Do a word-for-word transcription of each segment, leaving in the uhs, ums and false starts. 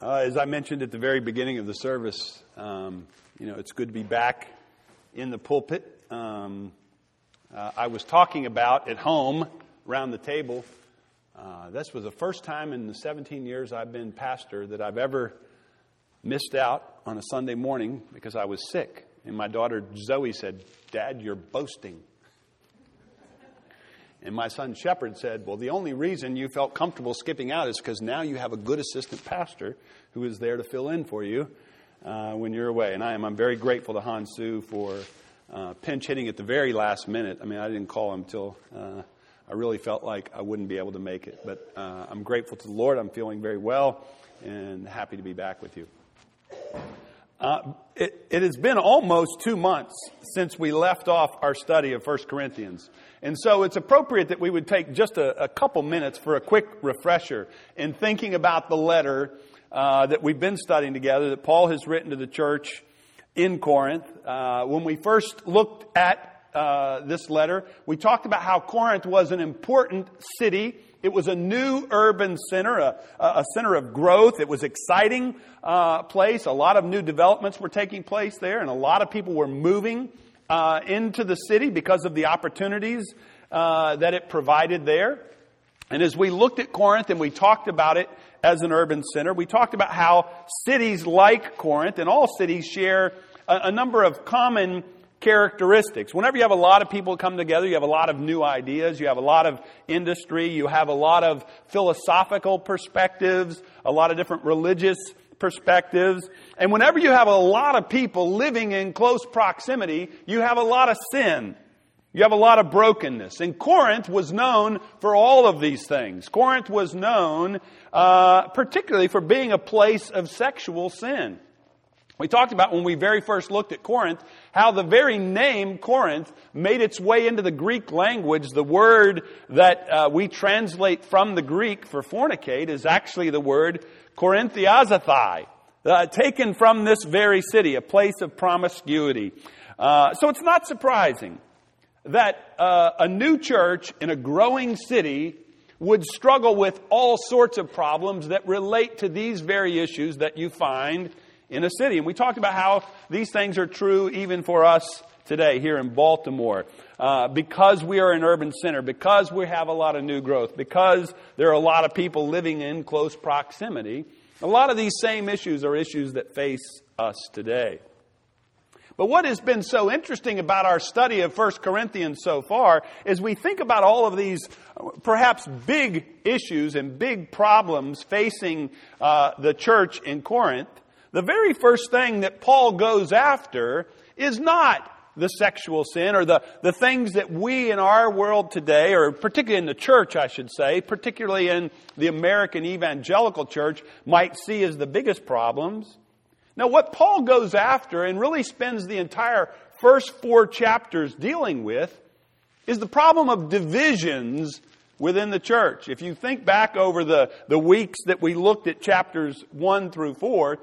Uh, as I mentioned at the very beginning of the service, um, you know, it's good to be back in the pulpit. Um, uh, I was talking about at home around the table. Uh, this was the first time in the seventeen years I've been pastor that I've ever missed out on a Sunday morning because I was sick. And my daughter Zoe said, "Dad, you're boasting." And my son Shepard said, "Well, the only reason you felt comfortable skipping out is because now you have a good assistant pastor who is there to fill in for you uh, when you're away." And I am I'm very grateful to Han Sue for uh, pinch hitting at the very last minute. I mean, I didn't call him until uh, I really felt like I wouldn't be able to make it. But uh, I'm grateful to the Lord. I'm feeling very well and happy to be back with you. Uh, it, it has been almost two months since we left off our study of First Corinthians. And so it's appropriate that we would take just a, a couple minutes for a quick refresher in thinking about the letter uh, that we've been studying together that Paul has written to the church in Corinth. Uh, when we first looked at uh, this letter, we talked about how Corinth was an important city. It was a new urban center, a, a center of growth. It was an exciting uh, place. A lot of new developments were taking place there, and a lot of people were moving uh, into the city because of the opportunities uh, that it provided there. And as we looked at Corinth and we talked about it as an urban center, we talked about how cities like Corinth, and all cities, share a, a number of common characteristics. Whenever you have a lot of people come together, you have a lot of new ideas, you have a lot of industry, you have a lot of philosophical perspectives, a lot of different religious perspectives. And whenever you have a lot of people living in close proximity, you have a lot of sin. You have a lot of brokenness. And Corinth was known for all of these things. Corinth was known uh, particularly for being a place of sexual sin. We talked about when we very first looked at Corinth, how the very name Corinth made its way into the Greek language. The word that uh, we translate from the Greek for fornicate is actually the word Korinthiazathai, uh, taken from this very city, a place of promiscuity. Uh, so it's not surprising that uh, a new church in a growing city would struggle with all sorts of problems that relate to these very issues that you find in a city. And we talked about how these things are true even for us today here in Baltimore. Uh, because we are an urban center, because we have a lot of new growth, because there are a lot of people living in close proximity, a lot of these same issues are issues that face us today. But what has been so interesting about our study of First Corinthians so far is we think about all of these perhaps big issues and big problems facing uh, the church in Corinth. The very first thing that Paul goes after is not the sexual sin or the, the things that we in our world today, or particularly in the church, I should say, particularly in the American evangelical church, might see as the biggest problems. Now, what Paul goes after and really spends the entire first four chapters dealing with is the problem of divisions within the church. If you think back over the, the weeks that we looked at chapters one through four,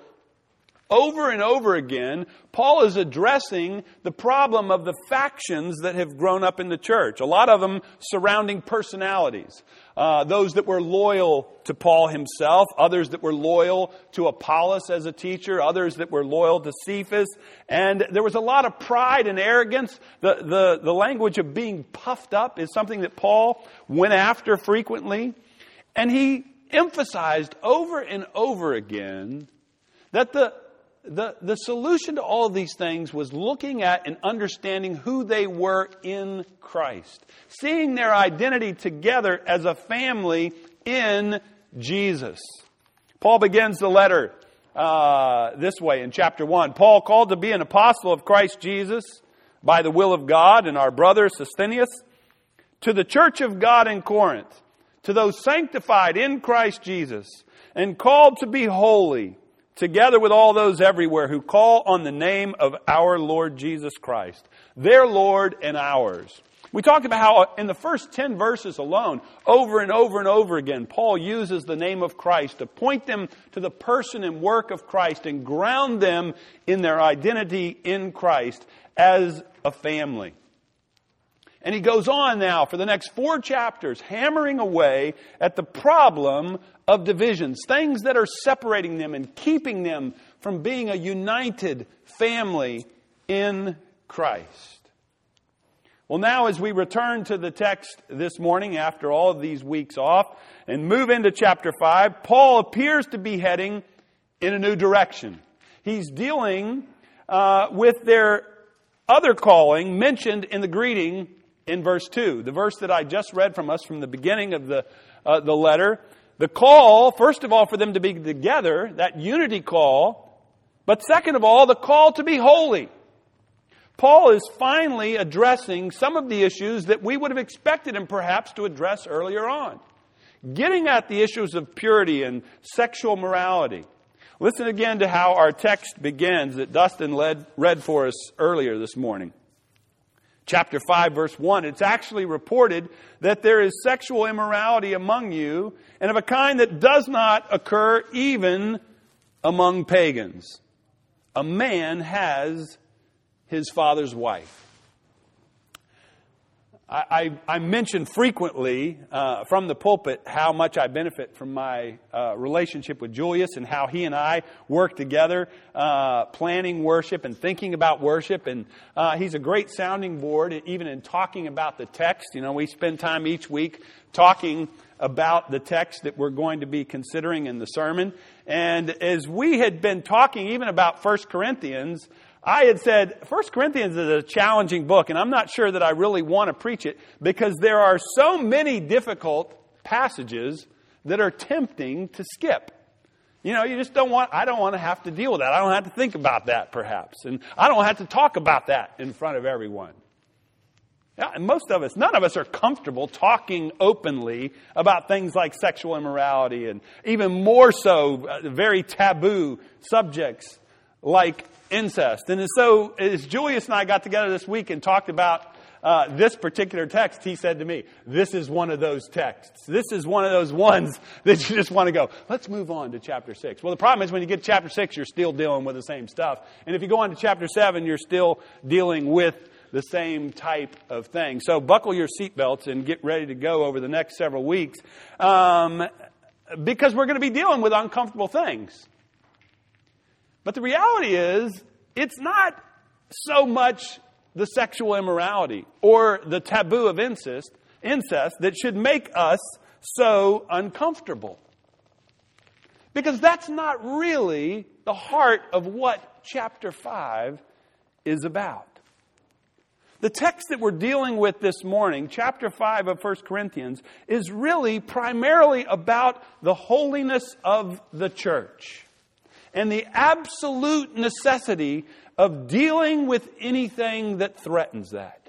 over and over again, Paul is addressing the problem of the factions that have grown up in the church. A lot of them surrounding personalities. Uh, those that were loyal to Paul himself, others that were loyal to Apollos as a teacher, others that were loyal to Cephas. And there was a lot of pride and arrogance. The, the, the language of being puffed up is something that Paul went after frequently. And he emphasized over and over again that the The, the solution to all of these things was looking at and understanding who they were in Christ. Seeing their identity together as a family in Jesus. Paul begins the letter uh, this way in chapter one. Paul, called to be an apostle of Christ Jesus by the will of God, and our brother Sosthenes, to the church of God in Corinth, to those sanctified in Christ Jesus and called to be holy, together with all those everywhere who call on the name of our Lord Jesus Christ, their Lord and ours. We talked about how in the first ten verses alone, over and over and over again, Paul uses the name of Christ to point them to the person and work of Christ and ground them in their identity in Christ as a family. And he goes on now for the next four chapters, hammering away at the problem of divisions, things that are separating them and keeping them from being a united family in Christ. Well, now as we return to the text this morning, after all of these weeks off, and move into chapter five, Paul appears to be heading in a new direction. He's dealing uh, with their other calling mentioned in the greeting in verse two, the verse that I just read from us from the beginning of the uh, the letter. The call, first of all, for them to be together, that unity call, but second of all, the call to be holy. Paul is finally addressing some of the issues that we would have expected him perhaps to address earlier on, getting at the issues of purity and sexual morality. Listen again to how our text begins that Dustin led, read for us earlier this morning. Chapter five, verse one, it's actually reported that there is sexual immorality among you, and of a kind that does not occur even among pagans. A man has his father's wife. I, I, I mention frequently uh, from the pulpit how much I benefit from my uh, relationship with Julius and how he and I work together uh, planning worship and thinking about worship. And uh, he's a great sounding board, even in talking about the text. You know, we spend time each week talking about the text that we're going to be considering in the sermon. And as we had been talking even about First Corinthians, I had said, First Corinthians is a challenging book, and I'm not sure that I really want to preach it because there are so many difficult passages that are tempting to skip. You know, you just don't want, I don't want to have to deal with that. I don't have to think about that, perhaps. And I don't have to talk about that in front of everyone. Yeah, and most of us, none of us are comfortable talking openly about things like sexual immorality and even more so, uh, very taboo subjects like incest. And so as Julius and I got together this week and talked about uh, this particular text, he said to me, this is one of those texts. This is one of those ones that you just want to go, let's move on to chapter six. Well, the problem is when you get to chapter six, you're still dealing with the same stuff. And if you go on to chapter seven, you're still dealing with the same type of thing. So buckle your seatbelts and get ready to go over the next several weeks um, because we're going to be dealing with uncomfortable things. But the reality is, it's not so much the sexual immorality or the taboo of incest, incest that should make us so uncomfortable. Because that's not really the heart of what chapter five is about. The text that we're dealing with this morning, chapter five of First Corinthians, is really primarily about the holiness of the church and the absolute necessity of dealing with anything that threatens that.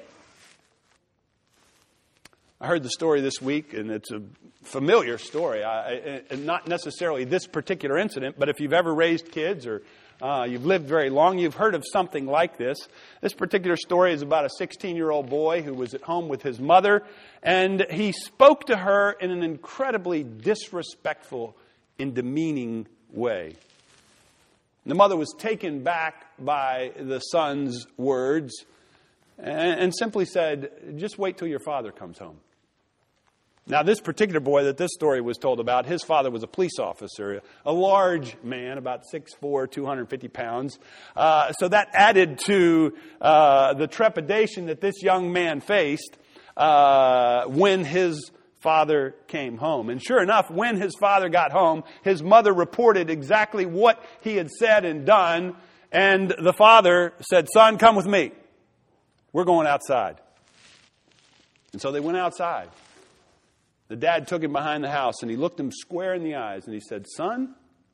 I heard the story this week, and it's a familiar story. I, I, not necessarily this particular incident, but if you've ever raised kids or uh, you've lived very long, you've heard of something like this. This particular story is about a sixteen-year-old boy who was at home with his mother, and he spoke to her in an incredibly disrespectful and demeaning way. The mother was taken back by the son's words and, and simply said, just wait till your father comes home. Now, this particular boy that this story was told about, his father was a police officer, a large man, about six foot four, two hundred fifty pounds. Uh, so that added to uh, the trepidation that this young man faced uh, when his father came home. And sure enough, when his father got home, his mother reported exactly what he had said and done. And the father said, son, come with me. We're going outside. And so they went outside. The dad took him behind the house and he looked him square in the eyes and he said, son,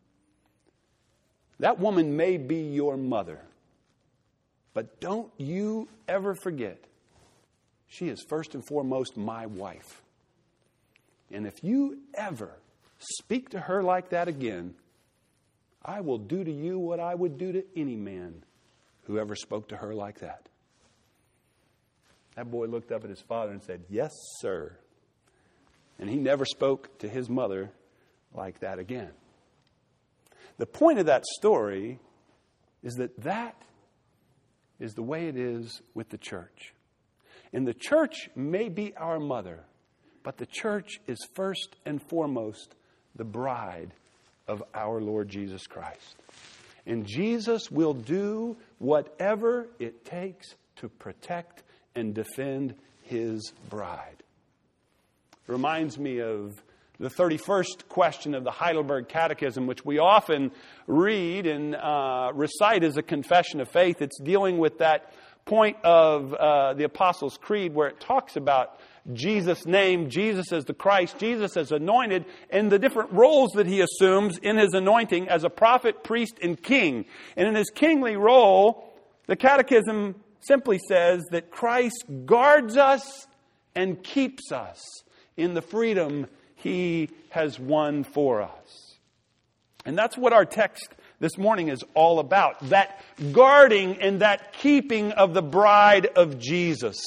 that woman may be your mother, but don't you ever forget, she is first and foremost my wife. And if you ever speak to her like that again, I will do to you what I would do to any man who ever spoke to her like that. That boy looked up at his father and said, yes, sir. And he never spoke to his mother like that again. The point of that story is that that is the way it is with the church. And the church may be our mother, but the church is first and foremost the bride of our Lord Jesus Christ. And Jesus will do whatever it takes to protect and defend His bride. It reminds me of the thirty-first question of the Heidelberg Catechism, which we often read and uh, recite as a confession of faith. It's dealing with that point of uh, the Apostles' Creed where it talks about Jesus' name, Jesus as the Christ, Jesus as anointed, and the different roles that He assumes in His anointing as a prophet, priest, and king. And in His kingly role, the Catechism simply says that Christ guards us and keeps us in the freedom He has won for us. And that's what our text this morning is all about. That guarding and that keeping of the bride of Jesus.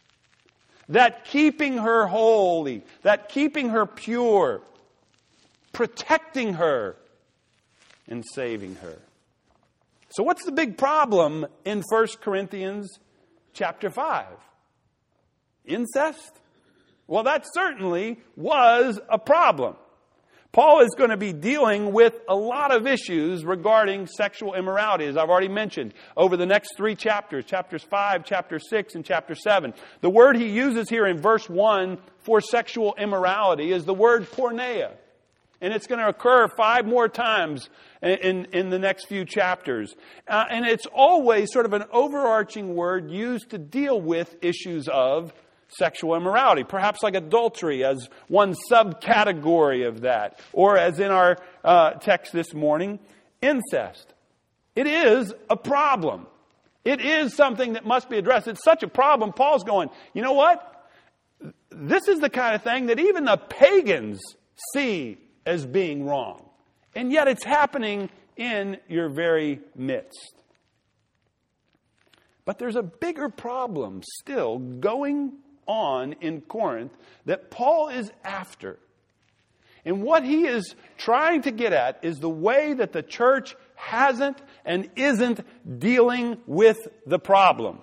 That keeping her holy. That keeping her pure. Protecting her and saving her. So what's the big problem in First Corinthians chapter five? Incest? Well, that certainly was a problem. Paul is going to be dealing with a lot of issues regarding sexual immorality, as I've already mentioned, over the next three chapters, chapters five, chapter six, and chapter seven. The word he uses here in verse one for sexual immorality is the word porneia. And it's going to occur five more times in, in, in the next few chapters. Uh, and it's always sort of an overarching word used to deal with issues of sexual immorality, perhaps like adultery as one subcategory of that, or as in our uh, text this morning, incest. It is a problem. It is something that must be addressed. It's such a problem, Paul's going, you know what? This is the kind of thing that even the pagans see as being wrong. And yet it's happening in your very midst. But there's a bigger problem still going on in Corinth that Paul is after. And what he is trying to get at is the way that the church hasn't and isn't dealing with the problem.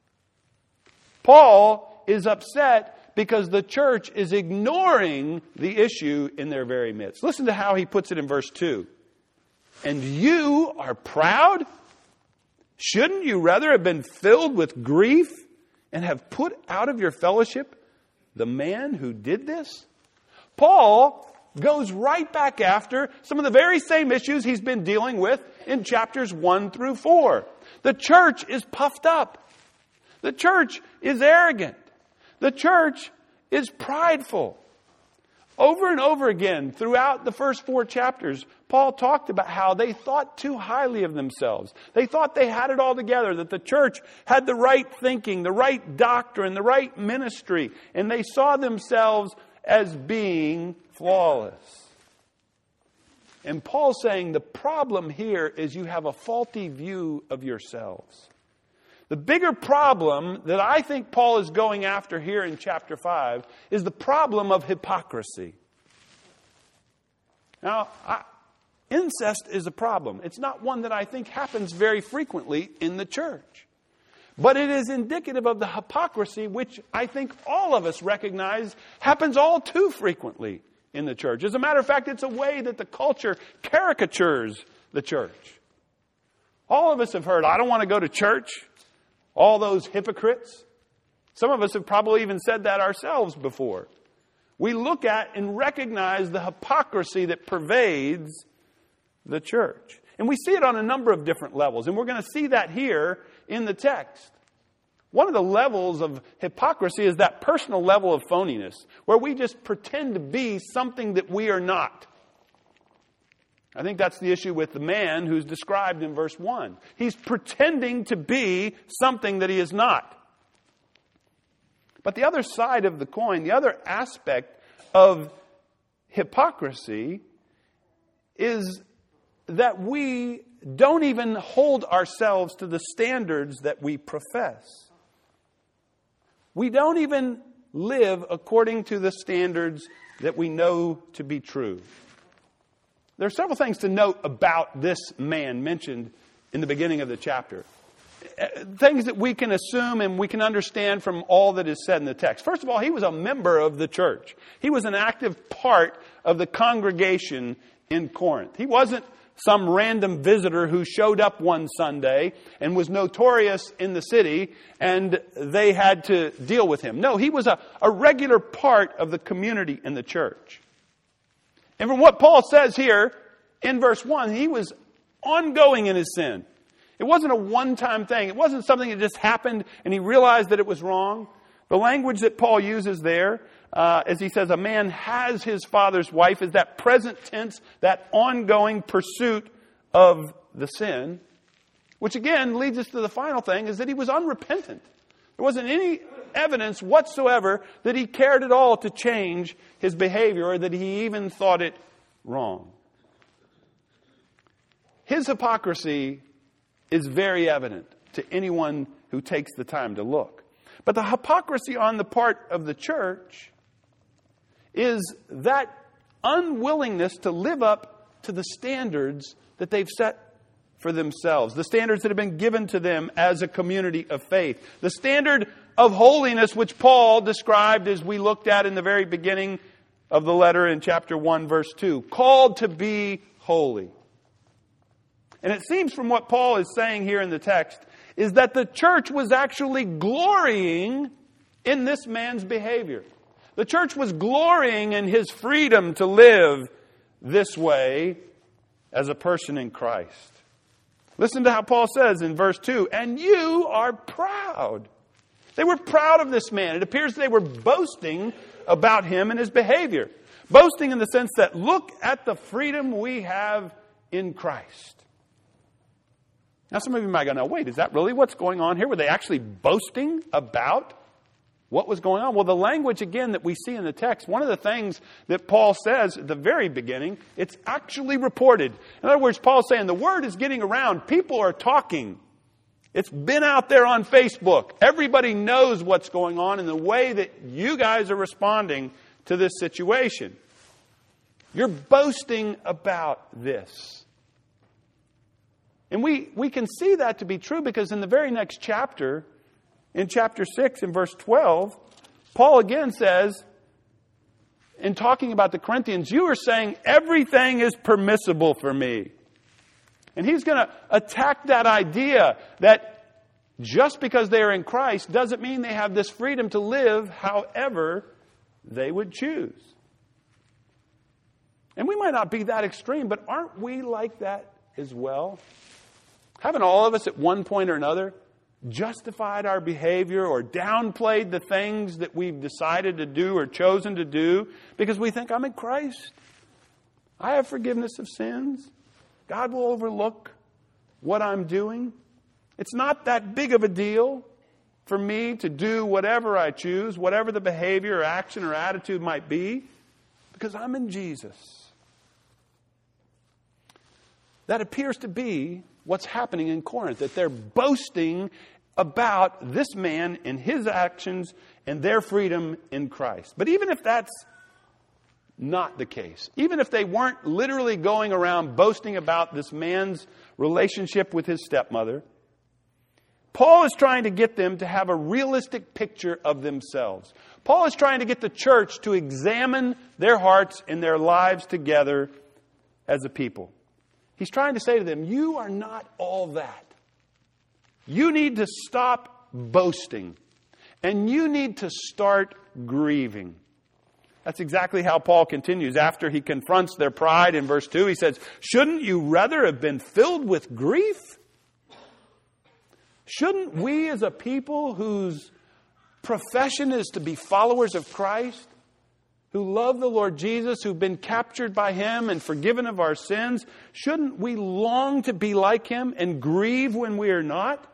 Paul is upset because the church is ignoring the issue in their very midst. Listen to how he puts it in verse two. And you are proud? Shouldn't you rather have been filled with grief and have put out of your fellowship the man who did this? Paul goes right back after some of the very same issues he's been dealing with in chapters one through four. The church is puffed up. The church is arrogant. The church is prideful. Over and over again, throughout the first four chapters, Paul talked about how they thought too highly of themselves. They thought they had it all together, that the church had the right thinking, the right doctrine, the right ministry, and they saw themselves as being flawless. And Paul's saying the problem here is you have a faulty view of yourselves. The bigger problem that I think Paul is going after here in chapter five is the problem of hypocrisy. Now, I, incest is a problem. It's not one that I think happens very frequently in the church. But it is indicative of the hypocrisy which I think all of us recognize happens all too frequently in the church. As a matter of fact, it's a way that the culture caricatures the church. All of us have heard, I don't want to go to church. All those hypocrites. Some of us have probably even said that ourselves before. We look at and recognize the hypocrisy that pervades the church. And we see it on a number of different levels. And we're going to see that here in the text. One of the levels of hypocrisy is that personal level of phoniness, where we just pretend to be something that we are not. I think that's the issue with the man who's described in verse one. He's pretending to be something that he is not. But the other side of the coin, the other aspect of hypocrisy is that we don't even hold ourselves to the standards that we profess. We don't even live according to the standards that we know to be true. There are several things to note about this man mentioned in the beginning of the chapter. things that we can assume and we can understand from all that is said in the text. First of all, he was a member of the church. He was an active part of the congregation in Corinth. He wasn't some random visitor who showed up one Sunday and was notorious in the city and they had to deal with him. No, he was a, a regular part of the community in the church. And from what Paul says here in verse one, he was ongoing in his sin. It wasn't a one-time thing. It wasn't something that just happened and he realized that it was wrong. The language that Paul uses there, uh, as he says, a man has his father's wife, is that present tense, that ongoing pursuit of the sin. Which again leads us to the final thing, is that he was unrepentant. There wasn't any evidence whatsoever that he cared at all to change his behavior or that he even thought it wrong. His hypocrisy is very evident to anyone who takes the time to look. But the hypocrisy on the part of the church is that unwillingness to live up to the standards that they've set for themselves, the standards that have been given to them as a community of faith, the standard of holiness which Paul described as we looked at in the very beginning of the letter in chapter one, verse two, called to be holy. And it seems from what Paul is saying here in the text is that the church was actually glorying in this man's behavior. The church was glorying in his freedom to live this way as a person in Christ. Listen to how Paul says in verse two, and you are proud. They were proud of this man. It appears they were boasting about him and his behavior. Boasting in the sense that look at the freedom we have in Christ. Now some of you might go, no, wait, is that really what's going on here? Were they actually boasting about what was going on? Well, the language, again, that we see in the text, one of the things that Paul says at the very beginning, it's actually reported. In other words, Paul's saying the word is getting around. People are talking. It's been out there on Facebook. Everybody knows what's going on and the way that you guys are responding to this situation. You're boasting about this. And we, we can see that to be true because in the very next chapter, in chapter six, in verse twelve, Paul again says, in talking about the Corinthians, you are saying everything is permissible for me. And he's going to attack that idea that just because they are in Christ doesn't mean they have this freedom to live however they would choose. And we might not be that extreme, but aren't we like that as well? Haven't all of us at one point or another justified our behavior or downplayed the things that we've decided to do or chosen to do because we think I'm in Christ? I have forgiveness of sins. God will overlook what I'm doing. It's not that big of a deal for me to do whatever I choose, whatever the behavior or action or attitude might be, because I'm in Jesus. That appears to be what's happening in Corinth, that they're boasting about this man and his actions and their freedom in Christ. But even if that's not the case, even if they weren't literally going around boasting about this man's relationship with his stepmother, Paul is trying to get them to have a realistic picture of themselves. Paul is trying to get the church to examine their hearts and their lives together as a people. He's trying to say to them, you are not all that. You need to stop boasting. And you need to start grieving. That's exactly how Paul continues. After he confronts their pride in verse two, he says, shouldn't you rather have been filled with grief? Shouldn't we as a people whose profession is to be followers of Christ, who love the Lord Jesus, who've been captured by Him and forgiven of our sins, shouldn't we long to be like Him and grieve when we are not?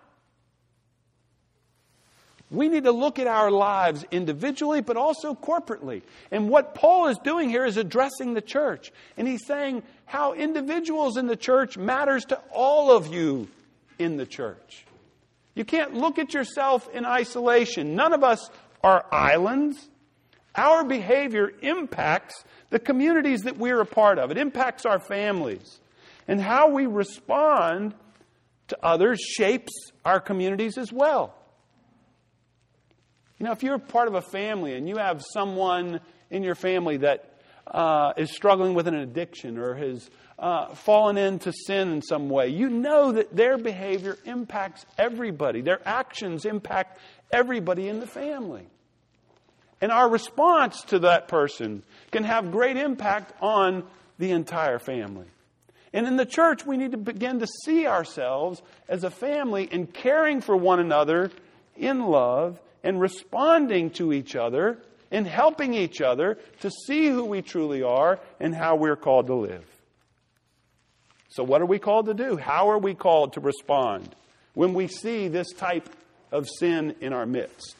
We need to look at our lives individually, but also corporately. And what Paul is doing here is addressing the church. And he's saying how individuals in the church matters to all of you in the church. You can't look at yourself in isolation. None of us are islands. Our behavior impacts the communities that we're a part of. It impacts our families. And how we respond to others shapes our communities as well. You know, if you're part of a family and you have someone in your family that uh, is struggling with an addiction or has uh, fallen into sin in some way, you know that their behavior impacts everybody. Their actions impact everybody in the family. And our response to that person can have great impact on the entire family. And in the church, we need to begin to see ourselves as a family and caring for one another in love and responding to each other and helping each other to see who we truly are and how we're called to live. So what are we called to do? How are we called to respond when we see this type of sin in our midst?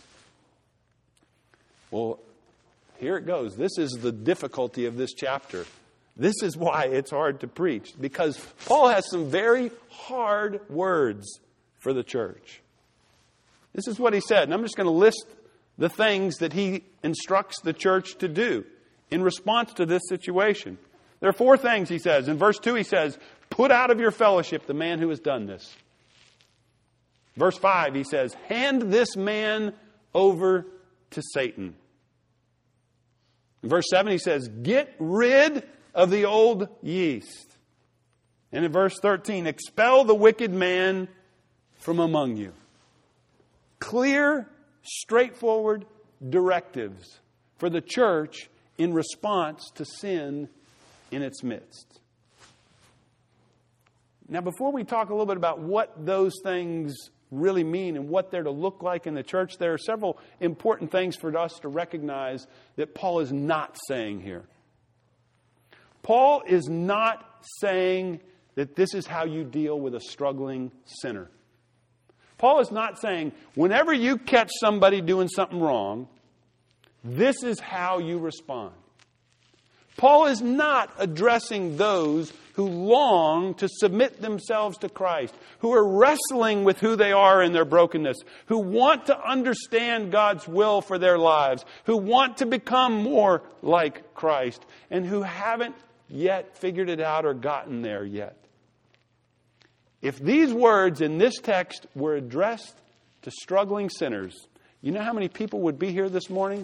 Well, here it goes. This is the difficulty of this chapter. This is why it's hard to preach, because Paul has some very hard words for the church. This is what he said, and I'm just going to list the things that he instructs the church to do in response to this situation. There are four things he says. In verse two he says, put out of your fellowship the man who has done this. Verse five he says, hand this man over to Satan. In verse seven he says, get rid of the old yeast. And in verse thirteen, expel the wicked man from among you. Clear, straightforward directives for the church in response to sin in its midst. Now, before we talk a little bit about what those things really mean and what they're to look like in the church, there are several important things for us to recognize that Paul is not saying here. Paul is not saying that this is how you deal with a struggling sinner. Paul is not saying, whenever you catch somebody doing something wrong, this is how you respond. Paul is not addressing those who long to submit themselves to Christ, who are wrestling with who they are in their brokenness, who want to understand God's will for their lives, who want to become more like Christ, and who haven't yet figured it out or gotten there yet. If these words in this text were addressed to struggling sinners, you know how many people would be here this morning?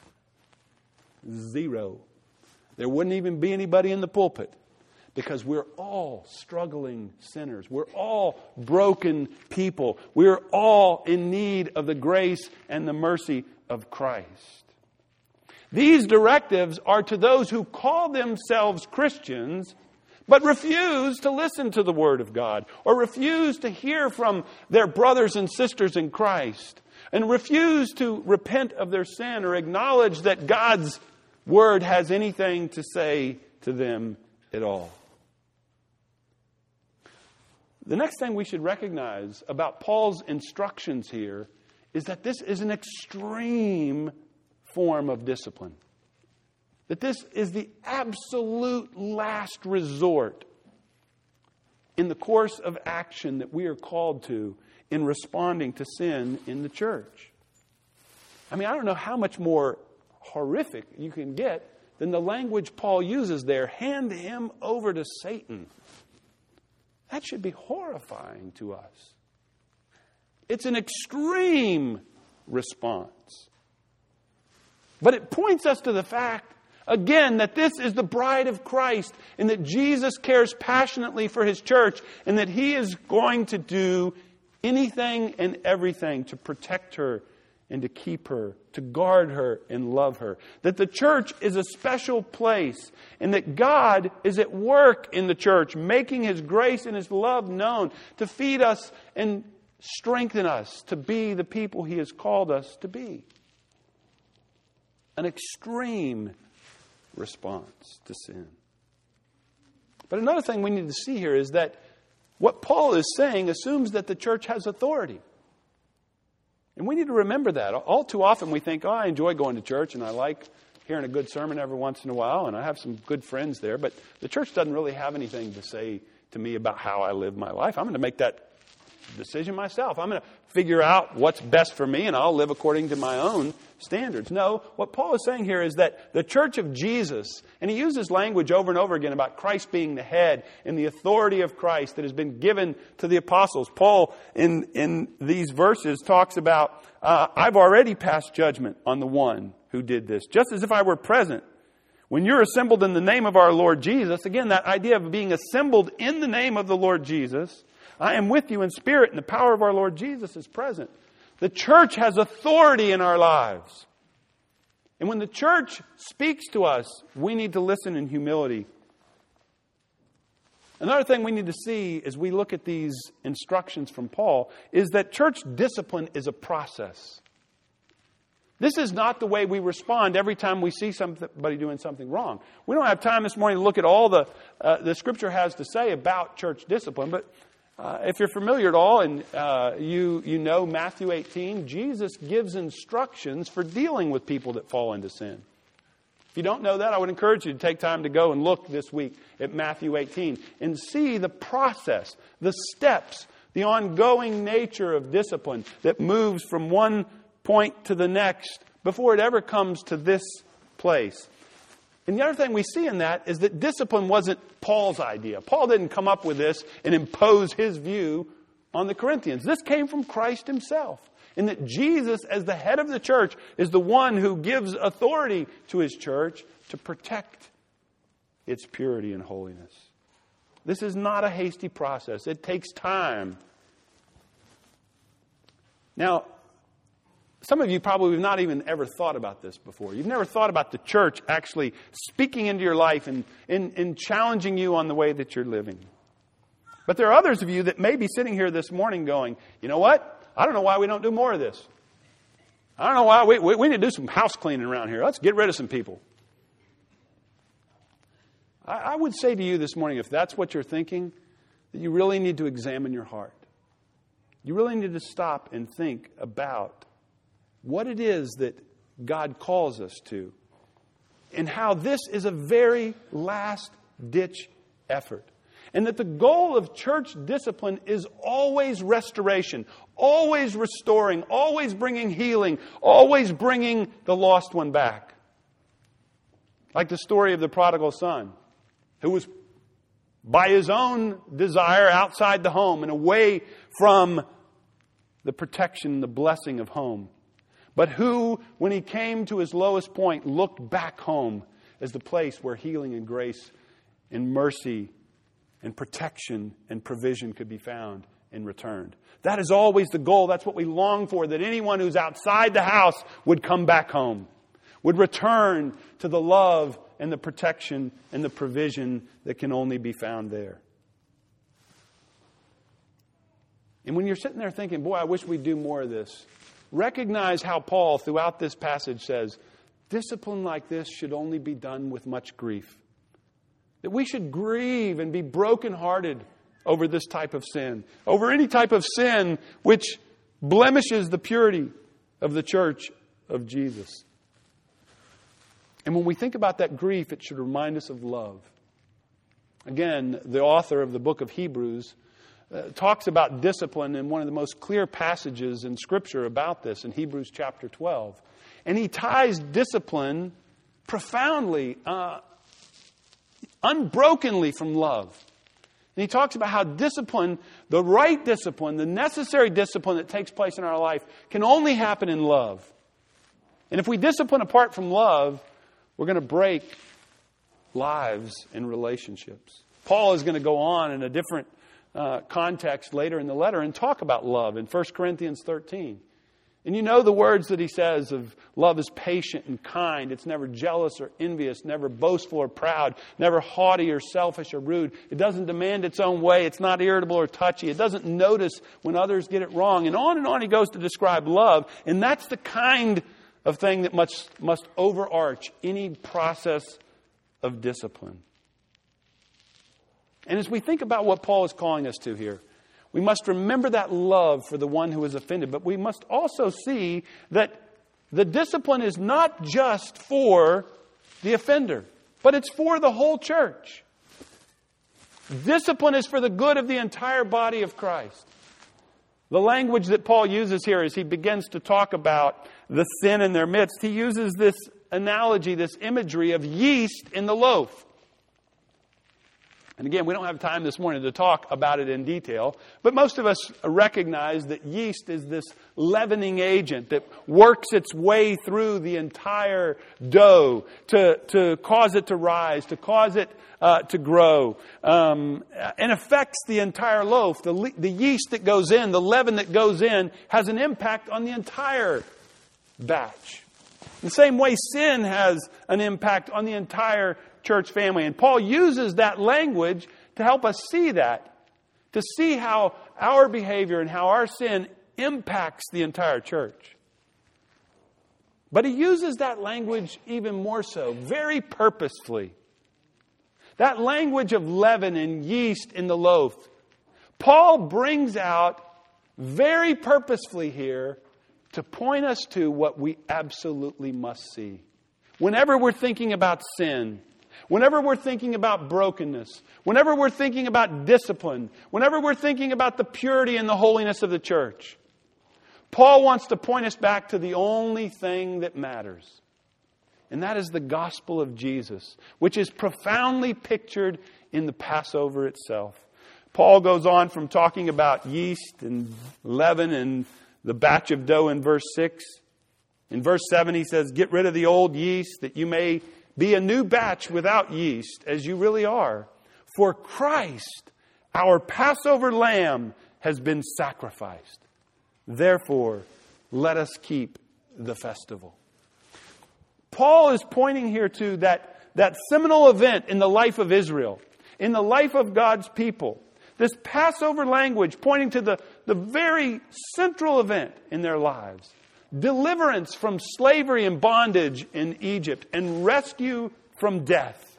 Zero. There wouldn't even be anybody in the pulpit, because we're all struggling sinners. We're all broken people. We're all in need of the grace and the mercy of Christ. These directives are to those who call themselves Christians, but refuse to listen to the Word of God, or refuse to hear from their brothers and sisters in Christ, and refuse to repent of their sin or acknowledge that God's Word has anything to say to them at all. The next thing we should recognize about Paul's instructions here is that this is an extreme form of discipline. That this is the absolute last resort in the course of action that we are called to in responding to sin in the church. I mean, I don't know how much more horrific you can get than the language Paul uses there. Hand him over to Satan. That should be horrifying to us. It's an extreme response. But it points us to the fact, again, that this is the bride of Christ, and that Jesus cares passionately for His church, and that He is going to do anything and everything to protect her and to keep her, to guard her and love her. That the church is a special place, and that God is at work in the church, making His grace and His love known to feed us and strengthen us to be the people He has called us to be. An extreme response to sin. But another thing we need to see here is that what Paul is saying assumes that the church has authority. And we need to remember that. All too often we think, oh, I enjoy going to church and I like hearing a good sermon every once in a while and I have some good friends there, but the church doesn't really have anything to say to me about how I live my life. I'm going to make that decision myself. I'm going to figure out what's best for me and I'll live according to my own standards. No, what Paul is saying here is that the church of Jesus, and he uses language over and over again about Christ being the head and the authority of Christ that has been given to the apostles. Paul, in, in these verses, talks about, uh, I've already passed judgment on the one who did this, just as if I were present. When you're assembled in the name of our Lord Jesus, again, that idea of being assembled in the name of the Lord Jesus, I am with you in spirit, and the power of our Lord Jesus is present. The church has authority in our lives. And when the church speaks to us, we need to listen in humility. Another thing we need to see as we look at these instructions from Paul is that church discipline is a process. This is not the way we respond every time we see somebody doing something wrong. We don't have time this morning to look at all the uh, the Scripture has to say about church discipline, but uh, if you're familiar at all and uh, you you know Matthew eighteen, Jesus gives instructions for dealing with people that fall into sin. If you don't know that, I would encourage you to take time to go and look this week at Matthew eighteen and see the process, the steps, the ongoing nature of discipline that moves from one point to the next before it ever comes to this place. And the other thing we see in that is that discipline wasn't Paul's idea. Paul didn't come up with this and impose his view on the Corinthians. This came from Christ himself. And that Jesus, as the head of the church, is the one who gives authority to his church to protect its purity and holiness. This is not a hasty process. It takes time. Now, some of you probably have not even ever thought about this before. You've never thought about the church actually speaking into your life and, and, and challenging you on the way that you're living. But there are others of you that may be sitting here this morning going, you know what? I don't know why we don't do more of this. I don't know why. We, we, we need to do some house cleaning around here. Let's get rid of some people. I, I would say to you this morning, if that's what you're thinking, that you really need to examine your heart. You really need to stop and think about what it is that God calls us to, and how this is a very last-ditch effort. And that the goal of church discipline is always restoration, always restoring, always bringing healing, always bringing the lost one back. Like the story of the prodigal son, who was by his own desire outside the home and away from the protection, the blessing of home. But who, when he came to his lowest point, looked back home as the place where healing and grace and mercy and protection and provision could be found and returned. That is always the goal. That's what we long for, that anyone who's outside the house would come back home, would return to the love and the protection and the provision that can only be found there. And when you're sitting there thinking, boy, I wish we'd do more of this, recognize how Paul, throughout this passage, says, discipline like this should only be done with much grief. That we should grieve and be brokenhearted over this type of sin, over any type of sin which blemishes the purity of the church of Jesus. And when we think about that grief, it should remind us of love. Again, the author of the book of Hebrews Uh, talks about discipline in one of the most clear passages in Scripture about this, in Hebrews chapter twelve. And he ties discipline profoundly, uh, unbrokenly from love. And he talks about how discipline, the right discipline, the necessary discipline that takes place in our life can only happen in love. And if we discipline apart from love, we're going to break lives and relationships. Paul is going to go on in a different Uh, context later in the letter and talk about love in First Corinthians thirteen. And you know the words that he says of love is patient and kind. It's never jealous or envious, never boastful or proud, never haughty or selfish or rude. It doesn't demand its own way. It's not irritable or touchy. It doesn't notice when others get it wrong. And on and on he goes to describe love. And that's the kind of thing that must, must overarch any process of discipline. And as we think about what Paul is calling us to here, we must remember that love for the one who is offended. But we must also see that the discipline is not just for the offender, but it's for the whole church. Discipline is for the good of the entire body of Christ. The language that Paul uses here as he begins to talk about the sin in their midst, he uses this analogy, this imagery of yeast in the loaf. And again, we don't have time this morning to talk about it in detail, but most of us recognize that yeast is this leavening agent that works its way through the entire dough to, to cause it to rise, to cause it uh, to grow, um, and affects the entire loaf. The, le- the yeast that goes in, the leaven that goes in, has an impact on the entire batch. The same way sin has an impact on the entire church family. And Paul uses that language to help us see that, to see how our behavior and how our sin impacts the entire church. But he uses that language even more so, very purposefully. That language of leaven and yeast in the loaf, Paul brings out very purposefully here to point us to what we absolutely must see. Whenever we're thinking about sin, whenever we're thinking about brokenness, whenever we're thinking about discipline, whenever we're thinking about the purity and the holiness of the church, Paul wants to point us back to the only thing that matters. And that is the gospel of Jesus, which is profoundly pictured in the Passover itself. Paul goes on from talking about yeast and leaven and the batch of dough in verse six. In verse seven he says, "Get rid of the old yeast that you may be a new batch without yeast, as you really are. For Christ, our Passover lamb, has been sacrificed. Therefore, let us keep the festival." Paul is pointing here to that, that seminal event in the life of Israel, in the life of God's people. This Passover language pointing to the, the very central event in their lives. Deliverance from slavery and bondage in Egypt and rescue from death.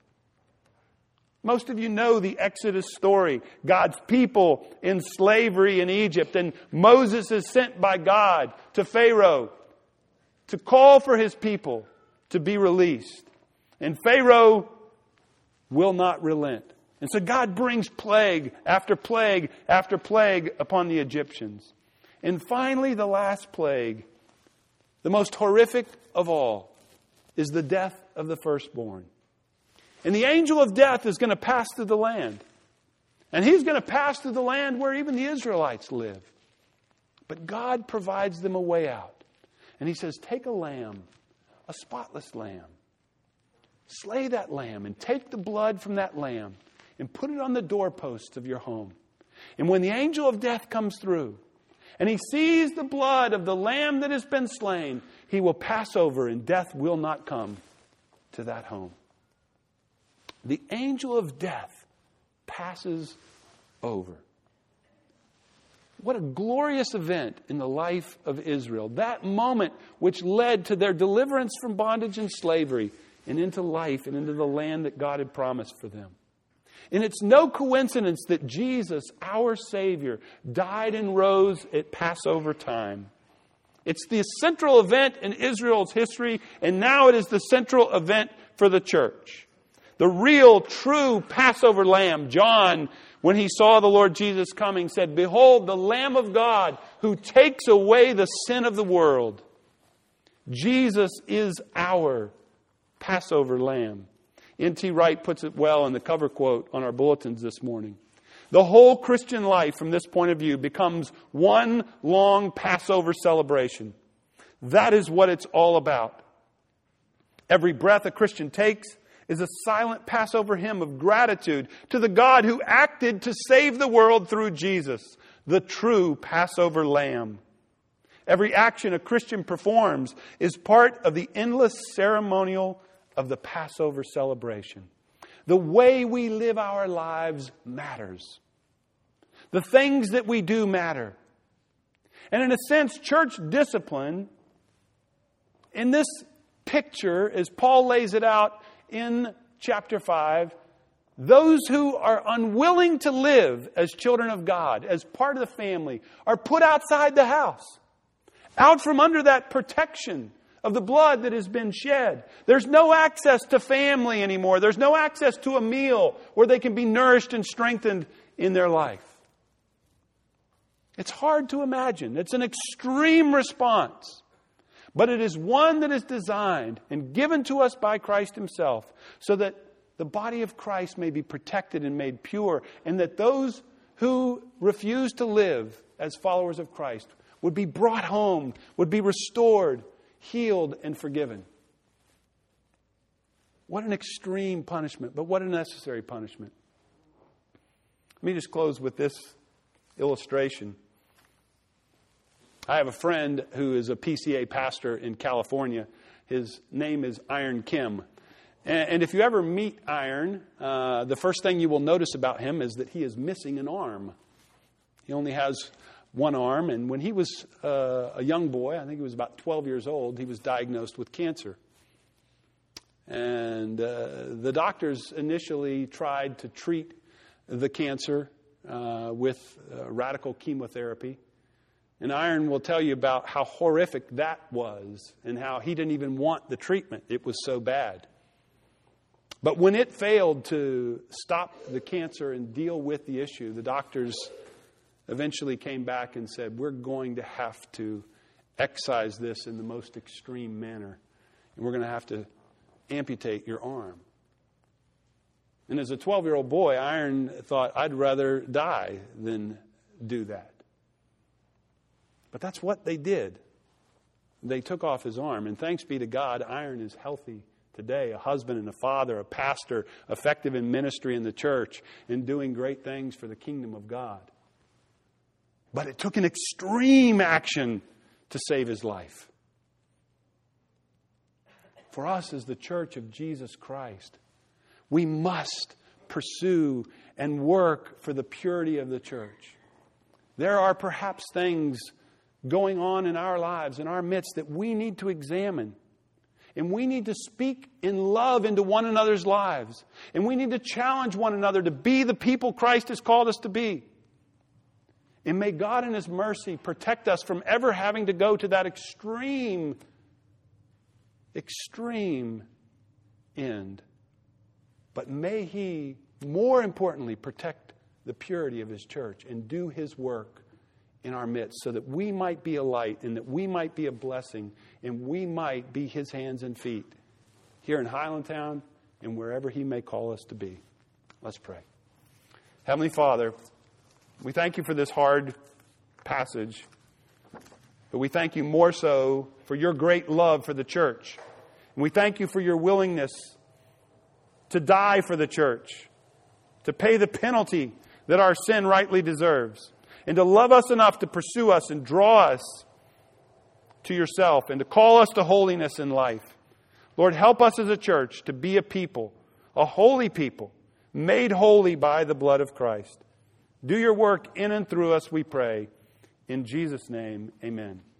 Most of you know the Exodus story. God's people in slavery in Egypt, and Moses is sent by God to Pharaoh to call for his people to be released. And Pharaoh will not relent. And so God brings plague after plague after plague upon the Egyptians. And finally, the last plague, the most horrific of all, is the death of the firstborn. And the angel of death is going to pass through the land. And he's going to pass through the land where even the Israelites live. But God provides them a way out. And he says, take a lamb, a spotless lamb. Slay that lamb and take the blood from that lamb and put it on the doorposts of your home. And when the angel of death comes through and he sees the blood of the lamb that has been slain, he will pass over and death will not come to that home. The angel of death passes over. What a glorious event in the life of Israel. That moment which led to their deliverance from bondage and slavery and into life and into the land that God had promised for them. And it's no coincidence that Jesus, our Savior, died and rose at Passover time. It's the central event in Israel's history, and now it is the central event for the church. The real, true Passover lamb, John, when he saw the Lord Jesus coming, said, "Behold, the Lamb of God who takes away the sin of the world." Jesus is our Passover lamb. N T Wright puts it well in the cover quote on our bulletins this morning. The whole Christian life from this point of view becomes one long Passover celebration. That is what it's all about. Every breath a Christian takes is a silent Passover hymn of gratitude to the God who acted to save the world through Jesus, the true Passover lamb. Every action a Christian performs is part of the endless ceremonial of the Passover celebration. The way we live our lives matters. The things that we do matter. And in a sense, church discipline, in this picture, as Paul lays it out in chapter five, those who are unwilling to live as children of God, as part of the family, are put outside the house, out from under that protection of the blood that has been shed. There's no access to family anymore. There's no access to a meal where they can be nourished and strengthened in their life. It's hard to imagine. It's an extreme response. But it is one that is designed and given to us by Christ Himself so that the body of Christ may be protected and made pure, and that those who refuse to live as followers of Christ would be brought home, would be restored, healed, and forgiven. What an extreme punishment, but what a necessary punishment. Let me just close with this illustration. I have a friend who is a P C A pastor in California. His name is Iron Kim. And if you ever meet Iron, uh, the first thing you will notice about him is that he is missing an arm. He only has one arm. And when he was uh, a young boy, I think he was about twelve years old, he was diagnosed with cancer. And uh, the doctors initially tried to treat the cancer uh, with uh, radical chemotherapy. And Iron will tell you about how horrific that was and how he didn't even want the treatment. It was so bad. But when it failed to stop the cancer and deal with the issue, the doctors eventually came back and said, we're going to have to excise this in the most extreme manner. And we're going to have to amputate your arm. And as a twelve-year-old boy, Iron thought, I'd rather die than do that. But that's what they did. They took off his arm. And thanks be to God, Iron is healthy today. A husband and a father, a pastor, effective in ministry in the church, and doing great things for the kingdom of God. But it took an extreme action to save his life. For us as the church of Jesus Christ, we must pursue and work for the purity of the church. There are perhaps things going on in our lives, in our midst, that we need to examine. And we need to speak in love into one another's lives. And we need to challenge one another to be the people Christ has called us to be. And may God in His mercy protect us from ever having to go to that extreme, extreme end. But may He, more importantly, protect the purity of His church and do His work in our midst so that we might be a light and that we might be a blessing and we might be His hands and feet here in Highlandtown and wherever He may call us to be. Let's pray. Heavenly Father, we thank You for this hard passage, but we thank You more so for Your great love for the church. And we thank You for Your willingness to die for the church, to pay the penalty that our sin rightly deserves, and to love us enough to pursue us and draw us to Yourself and to call us to holiness in life. Lord, help us as a church to be a people, a holy people, made holy by the blood of Christ. Do Your work in and through us, we pray. In Jesus' name, amen.